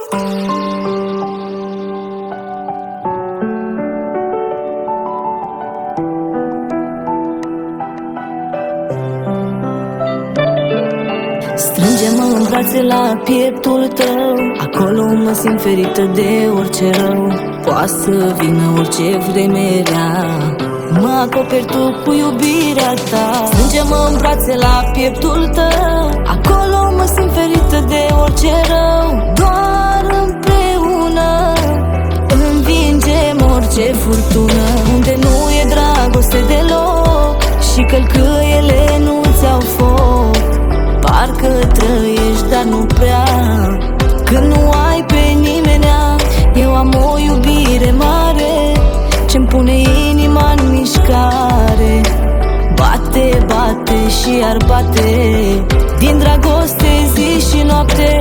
Strânge-mă în brațe la pieptul tău, acolo mă simt ferită de orice rău. Poate să vină orice vreme rea, mă acoperi tu cu iubirea ta. Strânge-mă în brațe la pieptul tău, acolo mă simt ferită de orice rău. Doar împreună învingem orice furtună. Unde nu e dragoste deloc și călcâiele nu ți-au foc, parcă trăiești, dar nu prea. Când nu ai pe nimenea, eu am o iubire mare ce-mi pune inima în mișcare. Bate, bate și iar bate, din dragoste zi și noapte.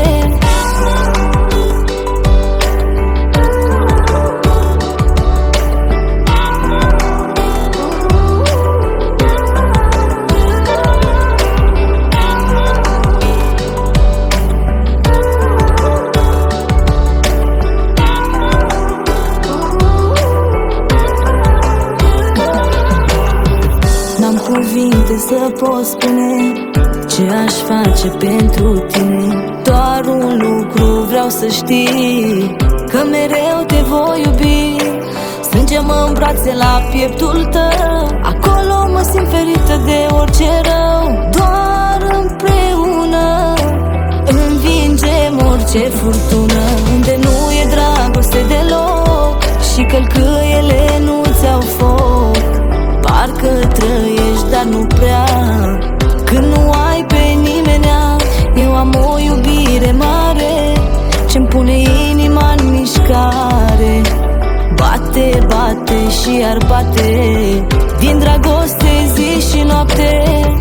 N-am cuvinte să pot spune ce aș face pentru tine. Doar un lucru vreau să știi, că mereu te voi iubi. Strânge-mă în brațe la pieptul tău, acolo mă simt ferită de orice rău. Doar împreună învingem orice furtună. Unde nu e dragoste deloc și călcâiele nu ți-au foc, parcă trăiești, dar nu prea. Când nu ai pe nimenea, eu am o iubire mare ce-mi pune inima în mișcare. Bate, bate și iar bate, din dragoste zi și noapte.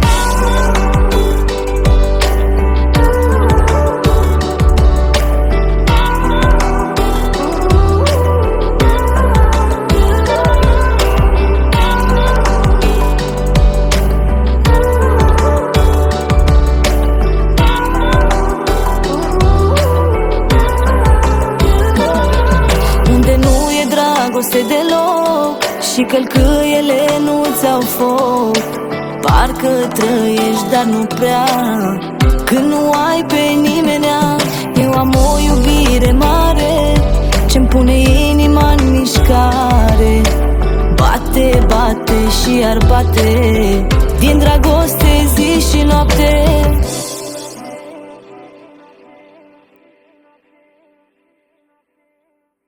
Dragoste deloc și călcâiele nu ți-au foc, parcă trăiești, dar nu prea. Când nu ai pe nimenea, eu am o iubire mare ce-mi pune inima în mișcare. Bate, bate și iar bate, din dragoste zi și noapte.